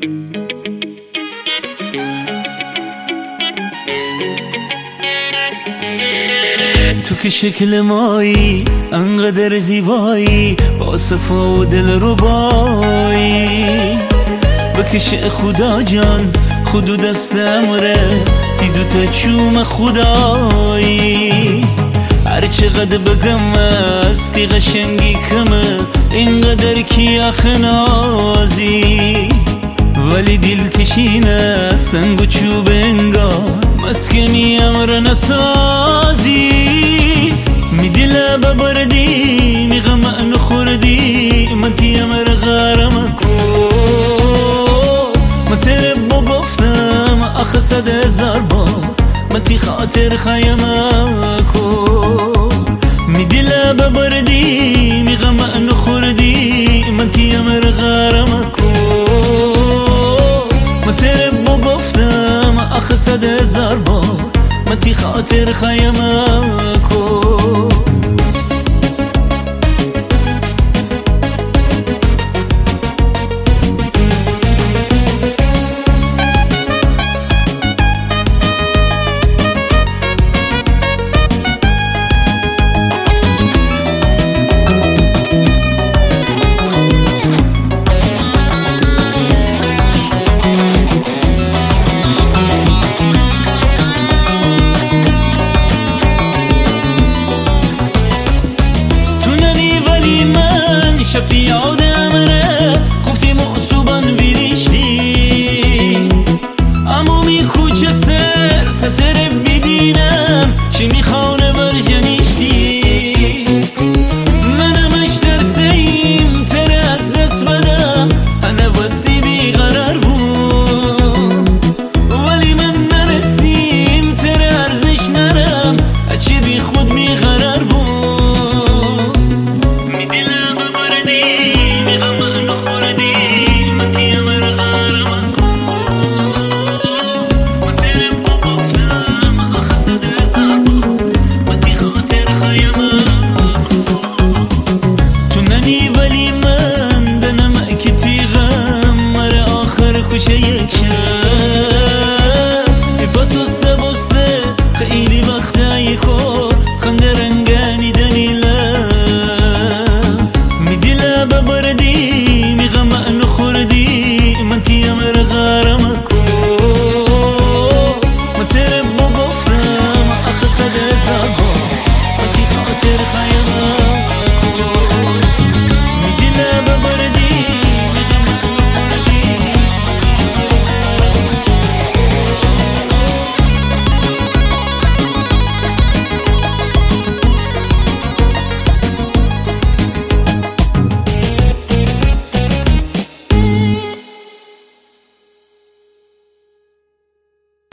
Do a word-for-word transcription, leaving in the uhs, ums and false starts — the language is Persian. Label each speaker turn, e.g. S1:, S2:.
S1: تو که شکل مایی انقدر زیبایی، با صفا و دل ربایی، بکش خدا جان خودو دست امره دیدو تا چوم خدایی. هر چقدر بگم از تی قشنگی کمه، اینقدر کی آخه نازی، ولی دل تشینه سنگ و چوب انگار مسکنی امر نسازی. می دل ببردی می غم نخوردی، من تی امر غرم کن، من تره بگفتم آخه صد هزار بار، من تی خاطر خیم کن. می دل ببردی می غم نخوردی، من تی امر غرم کن، من تره بگفتم آخه صد هزار بار، من تی خاطر خیم کن. شب تی یادم ره خفتی محصوبان ویریشتی، عمومی کوچه سر تتره بیدینم چی میخوانه برجنیشتی. منمش درسیم تره از دست بدم، هنه وستی بیقرار بود، ولی من نرسیم تره ارزش نرم اچه بی خود بیقرار بود. ولی من دنم که تی غم مر آخر کشه یک